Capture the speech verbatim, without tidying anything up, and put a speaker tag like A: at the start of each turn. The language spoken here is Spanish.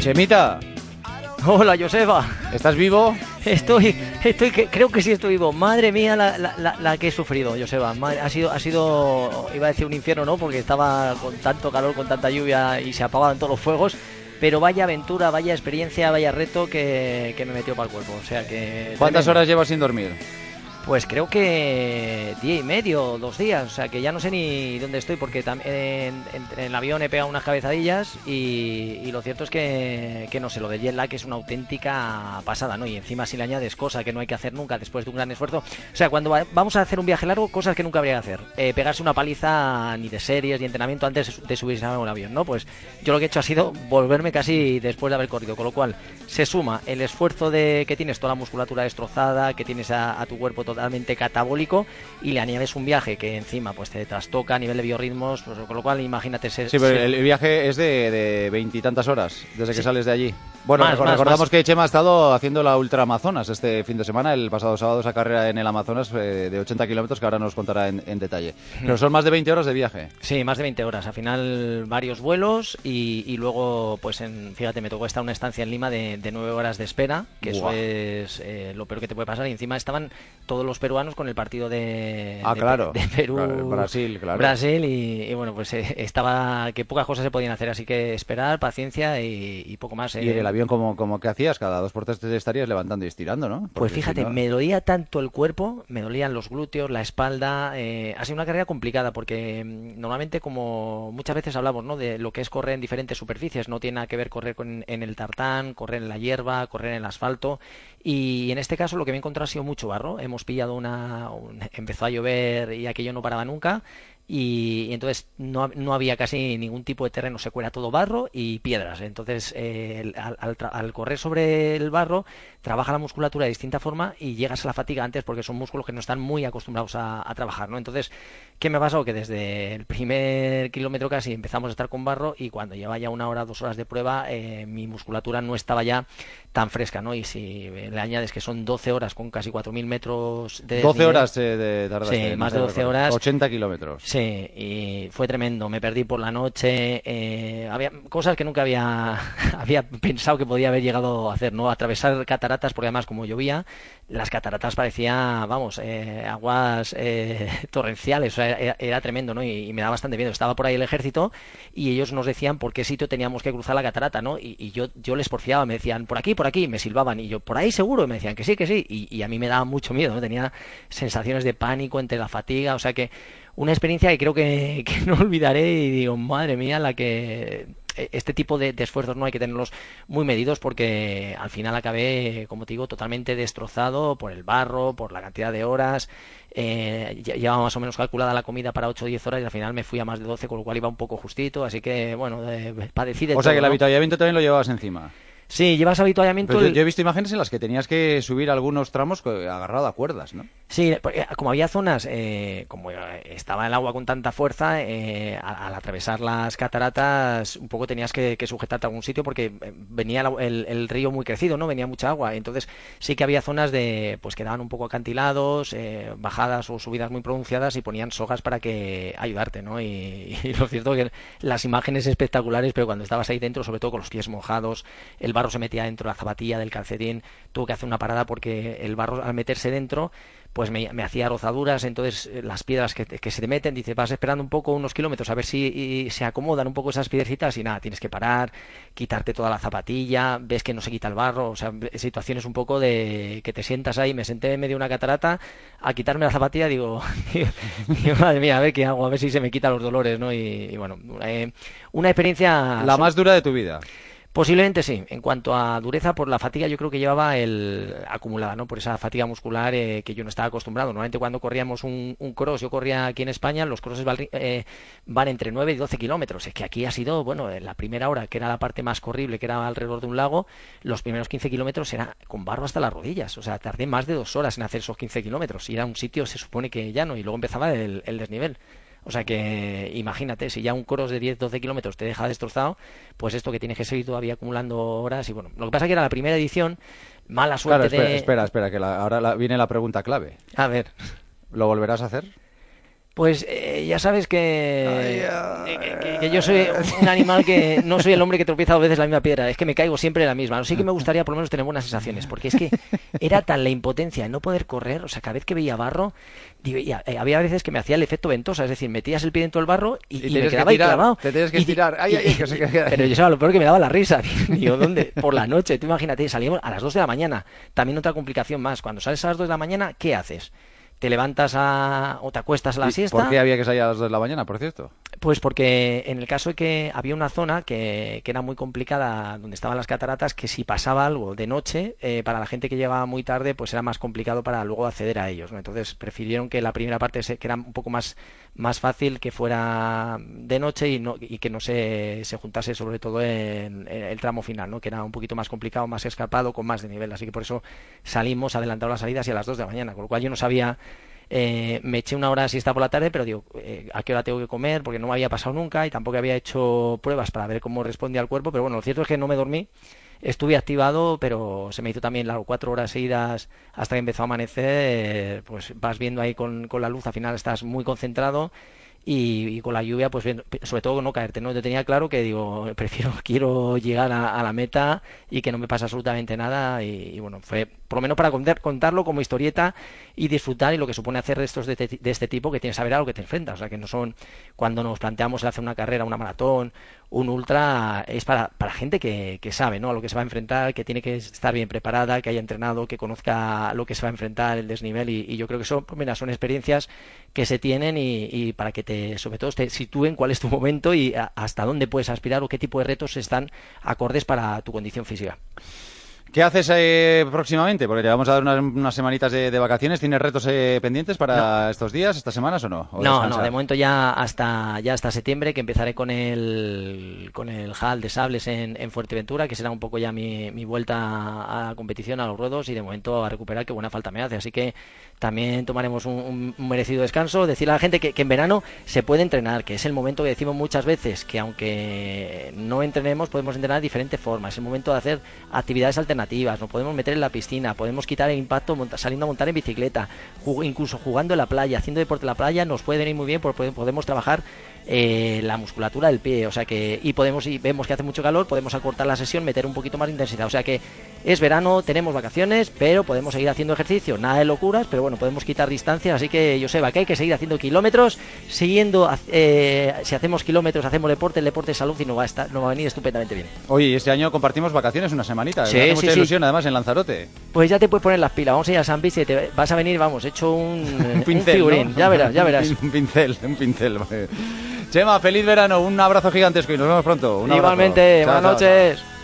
A: Chemita.
B: Hola, Joseba.
A: ¿Estás vivo?
B: Estoy, estoy, que, creo que sí estoy vivo. Madre mía, la, la, la, la que he sufrido, Joseba. Madre, ha sido, ha sido, iba a decir un infierno, ¿no? Porque estaba con tanto calor, con tanta lluvia y se apagaban todos los fuegos. Pero vaya aventura, vaya experiencia, vaya reto que, que me metió para el cuerpo. O sea que.
A: ¿Cuántas
B: tremendo.
A: horas llevas sin dormir?
B: Pues creo que día y medio, dos días, o sea que ya no sé ni dónde estoy porque tam- en, en- en el avión he pegado unas cabezadillas y, y lo cierto es que, que no sé, lo de jet lag es una auténtica pasada, ¿no? Y encima si le añades cosa que no hay que hacer nunca después de un gran esfuerzo, o sea, cuando va- vamos a hacer un viaje largo, cosas que nunca habría que hacer, eh, pegarse una paliza ni de series ni entrenamiento antes de subirse a un avión, ¿no? Pues yo lo que he hecho ha sido volverme casi después de haber corrido, con lo cual se suma el esfuerzo de que tienes toda la musculatura destrozada, que tienes a, a tu cuerpo totalmente catabólico y le añades un viaje que encima pues te trastoca a nivel de biorritmos, pues, con lo cual imagínate ser,
A: Sí, pero
B: ser-
A: el viaje es de veintitantas horas desde que
B: Sí.
A: sales de allí. Bueno,
B: Más,
A: recor-
B: más,
A: recordamos
B: más.
A: que Chema ha estado haciendo la Ultra Amazonas este fin de semana, el pasado sábado, esa carrera en el Amazonas eh, de ochenta kilómetros que ahora nos contará en, en detalle. Pero son más de veinte horas de viaje.
B: Sí, más de veinte horas. Al final varios vuelos y, y luego, pues en, fíjate, me tocó estar una estancia en Lima de, de nueve horas de espera, que
A: Buah.
B: eso es eh, lo peor que te puede pasar. Y encima estaban todos los peruanos con el partido de,
A: Ah,
B: de,
A: claro.
B: de Perú,
A: Claro, Brasil, claro.
B: Brasil y, y bueno, pues eh, estaba que pocas cosas se podían hacer, así que esperar, paciencia y, y poco más.
A: Y
B: eh.
A: en el avión, como, como que hacías, cada dos por tres te estarías levantando y estirando, ¿no? Porque
B: Pues
A: si
B: fíjate,
A: no-
B: me dolía tanto el cuerpo, me dolían los glúteos, la espalda. Eh, ha sido una carrera complicada porque mm, normalmente, como muchas veces hablamos, ¿no? De lo que es correr en diferentes superficies, no tiene nada que ver correr con- en el tartán, correr en la hierba, correr en el asfalto. Y en este caso lo que me he encontrado ha sido mucho barro. Hemos pillado una, un- empezó a llover y aquello no paraba nunca. Y, y entonces no, no había casi ningún tipo de terreno seco, era todo barro y piedras. Entonces, eh, el- al, al tra- al correr sobre el barro, trabaja la musculatura de distinta forma y llegas a la fatiga antes porque son músculos que no están muy acostumbrados a, a trabajar, ¿no? Entonces, ¿qué me ha pasado? Que desde el primer kilómetro casi empezamos a estar con barro y cuando lleva ya una hora, dos horas de prueba, eh, mi musculatura no estaba ya tan fresca, ¿no? Y si le añades que son doce horas con casi cuatro mil metros de
A: doce
B: desnivel,
A: horas eh, de tardaste
B: Sí,
A: en
B: más de
A: hacer el
B: doce
A: recorrido.
B: horas.
A: ochenta kilómetros.
B: Sí, y fue tremendo. Me perdí por la noche. Eh, había cosas que nunca había, había pensado que podía haber llegado a hacer, ¿no? Atravesar cataratas, porque además, como llovía, las cataratas parecía, vamos, eh, aguas eh, torrenciales. O sea, era, era tremendo, ¿no? Y, y me da bastante miedo. Estaba por ahí el ejército y ellos nos decían por qué sitio teníamos que cruzar la catarata, ¿no? Y, y yo, yo les porfiaba, me decían, por aquí, por aquí, me silbaban. Y yo, por ahí seguro, y me decían que sí, que sí. Y, y a mí me daba mucho miedo, ¿no? Tenía sensaciones de pánico entre la fatiga, o sea que una experiencia que creo que, que no olvidaré y digo, madre mía, la que este tipo de, de esfuerzos no hay que tenerlos muy medidos porque al final acabé, como te digo, totalmente destrozado por el barro, por la cantidad de horas. Eh, ya- llevaba más o menos calculada la comida para ocho o diez horas y al final me fui a más de doce, con lo cual iba un poco justito, así que bueno, eh, padecí de
A: O sea
B: todo,
A: que el
B: ¿no?
A: avituallamiento también lo llevabas encima.
B: Sí, llevas avituallamiento.
A: Pero yo,
B: el-
A: yo he visto imágenes en las que tenías que subir algunos tramos co- agarrado a cuerdas, ¿no?
B: Sí, porque como había zonas, eh, como estaba el agua con tanta fuerza, eh, al, al atravesar las cataratas, un poco tenías que, que sujetarte a algún sitio porque eh, venía el, el- el río muy crecido, ¿no? Venía mucha agua. Entonces sí que había zonas de, pues que daban un poco acantilados, eh, bajadas o subidas muy pronunciadas y ponían sogas para que ayudarte, ¿no? Y, y lo cierto es que las imágenes espectaculares, pero cuando estabas ahí dentro, sobre todo con los pies mojados, el barro se metía dentro de la zapatilla, del calcetín, tuve que hacer una parada porque el barro al meterse dentro pues me, me hacía rozaduras, entonces eh, las piedras que, te- que se te meten, dice, vas esperando un poco unos kilómetros a ver si y se acomodan un poco esas piedrecitas y nada, tienes que parar, quitarte toda la zapatilla, ves que no se quita el barro, o sea, ve- situaciones un poco de que te sientas ahí, me senté en medio de una catarata a quitarme la zapatilla, digo, digo, madre mía, a ver qué hago, a ver si se me quitan los dolores, ¿no? Y, y bueno, eh, una experiencia...
A: La más dura de tu vida.
B: Posiblemente sí. En cuanto a dureza, por la fatiga yo creo que llevaba el acumulada, ¿no? Por esa fatiga muscular eh, que yo no estaba acostumbrado. Normalmente cuando corríamos un, un cross, yo corría aquí en España, los crosses van, eh, van entre nueve y doce kilómetros. Es que aquí ha sido, bueno, en la primera hora, que era la parte más corrible, que era alrededor de un lago, los primeros quince kilómetros era con barro hasta las rodillas. O sea, tardé más de dos horas en hacer esos quince kilómetros. Y era un sitio, se supone que llano, y luego empezaba el, el desnivel. O sea que imagínate, si ya un cross de diez doce kilómetros te deja destrozado, pues esto que tienes que seguir todavía acumulando horas. Y bueno, lo que pasa que era la primera edición, mala
A: Claro,
B: suerte
A: espera,
B: de...
A: espera, espera, que la- ahora la- viene la pregunta clave.
B: A ver,
A: ¿Lo volverás a hacer?
B: Pues eh, ya sabes que,
A: Ay, ay,
B: que, que, que yo soy un animal que no soy el hombre que tropieza dos veces la misma piedra, es que me caigo siempre en la misma. Sí que me gustaría por lo menos tener buenas sensaciones, porque es que era tan la impotencia de no poder correr, o sea, cada vez que veía barro, digo, ya, eh, había veces que me hacía el efecto ventosa, es decir, metías el pie dentro del barro y, y, y me quedaba ahí clavado.
A: Te tienes que
B: y,
A: estirar. Ay, ay,
B: y,
A: que se queda.
B: Pero yo sabía lo peor que me daba la risa. Digo, ¿dónde? Por la noche, tú imagínate, salíamos a las dos de la mañana. También otra complicación más, cuando sales a las dos de la mañana, ¿qué haces? ¿Te levantas a, o te acuestas a la siesta?
A: ¿Por qué había que salir a las dos de la mañana, por cierto?
B: Pues porque en el caso de que había una zona que, que era muy complicada, donde estaban las cataratas, que si pasaba algo de noche, eh, para la gente que llegaba muy tarde, pues era más complicado para luego acceder a ellos, ¿no? Entonces prefirieron que la primera parte, se, que era un poco más, más fácil, que fuera de noche y, no, y que no se, se juntase sobre todo en, en el tramo final, ¿no? Que era un poquito más complicado, más escarpado, con más de nivel. Así que por eso salimos, adelantado las salidas y a las dos de la mañana, con lo cual yo no sabía... Eh, me eché una hora de siesta por la tarde, pero digo, eh, ¿a qué hora tengo que comer? Porque no me había pasado nunca y tampoco había hecho pruebas para ver cómo respondía al cuerpo, pero bueno, lo cierto es que no me dormí, estuve activado, pero se me hizo también largo, cuatro horas seguidas hasta que empezó a amanecer, eh, pues vas viendo ahí con, con la luz, al final estás muy concentrado. Y, y con la lluvia, pues sobre todo no caerte, ¿no? Yo tenía claro que digo, prefiero, quiero llegar a, a la meta y que no me pase absolutamente nada y, y bueno, fue por lo menos para contar, contarlo como historieta y disfrutar y lo que supone hacer restos de, de, de este tipo, que tienes que saber a lo que te enfrentas, o sea, que no son, cuando nos planteamos el hacer una carrera, una maratón, un ultra, es para, para gente que, que sabe, ¿no? A lo que se va a enfrentar, que tiene que estar bien preparada, que haya entrenado, que conozca lo que se va a enfrentar, el desnivel y, y yo creo que son, pues mira, son experiencias que se tienen y, y para que te, sobre todo te sitúen cuál es tu momento y a, hasta dónde puedes aspirar o qué tipo de retos están acordes para tu condición física.
A: ¿Qué haces eh, próximamente? Porque te vamos a dar unas, unas semanitas de, de vacaciones. ¿Tienes retos eh, pendientes para no. estos días, estas semanas o no? ¿O
B: no, no, de momento ya hasta ya hasta septiembre, que empezaré con el con el H A L de Sables en, en Fuerteventura, que será un poco ya mi, mi vuelta a la competición, a los ruedos y de momento a recuperar, que buena falta me hace. Así que también tomaremos un, un merecido descanso. Decirle a la gente que, que en verano se puede entrenar, que es el momento que decimos muchas veces, que aunque no entrenemos, podemos entrenar de diferentes formas. Es el momento de hacer actividades alternativas. Nos podemos meter en la piscina, podemos quitar el impacto monta, saliendo a montar en bicicleta, jug- incluso jugando en la playa, haciendo deporte en la playa, nos puede venir muy bien porque podemos trabajar eh, la musculatura del pie, o sea que, y podemos, y vemos que hace mucho calor, podemos acortar la sesión, meter un poquito más de intensidad, o sea que es verano, tenemos vacaciones, pero podemos seguir haciendo ejercicio, nada de locuras, pero bueno, podemos quitar distancias, así que Joseba, que hay que seguir haciendo kilómetros, siguiendo, eh, si hacemos kilómetros, hacemos deporte, el deporte es salud y nos va a estar, nos va a venir estupendamente bien.
A: Oye, este año compartimos vacaciones una semanita,
B: sí,
A: me hace
B: sí,
A: mucha
B: sí.
A: ilusión, además en Lanzarote.
B: Pues ya te puedes poner las pilas, vamos a ir a San Vicente, te vas a venir, vamos, hecho un,
A: un pincel,
B: un figurín,
A: ¿no?
B: ya verás, ya verás.
A: Un pincel, un pincel. Chema, feliz verano, un abrazo gigantesco y nos vemos pronto. Un
B: Igualmente,
A: abrazo.
B: buenas
A: Chao, chao,
B: noches.
A: chao.